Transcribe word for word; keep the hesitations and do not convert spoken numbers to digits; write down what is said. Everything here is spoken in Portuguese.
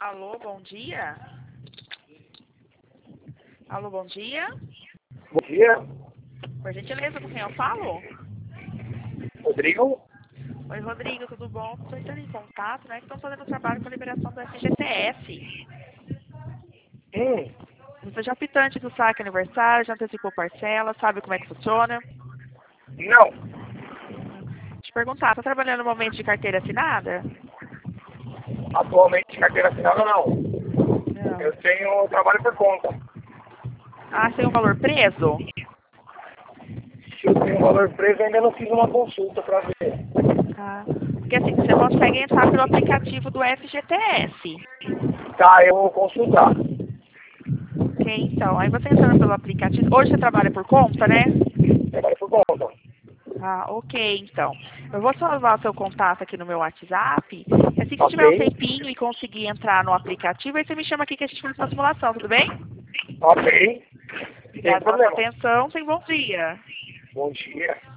Alô, bom dia. Alô, bom dia. Bom dia, Por gentileza, com quem eu falo? Rodrigo. Oi, Rodrigo, tudo bom? Estou entrando em contato, né? Que estão fazendo trabalho com a liberação do F G T S. Hum, Você já optou antes do saque aniversário, já antecipou parcela, sabe como é que funciona? não. Te perguntar, está trabalhando no momento de carteira assinada? Atualmente carteira assinada não. Não. Eu tenho trabalho por conta. Ah, tem um valor preso? Se eu tenho um valor preso, eu ainda não fiz uma consulta para ver. Ah, porque assim, você consegue entrar pelo aplicativo do F G T S. Tá, eu vou consultar. Ok, então. Aí você entrando pelo aplicativo. Hoje você trabalha por conta, né? Trabalho por conta. Ah, ok, então. Eu vou salvar o seu contato aqui no meu WhatsApp. E assim que tiver um Ok, tempinho e conseguir entrar no aplicativo, aí você me chama aqui que a gente faz uma simulação, tudo bem? ok. Sem Obrigada pela sua problema. atenção. Tenha um bom dia. Bom dia.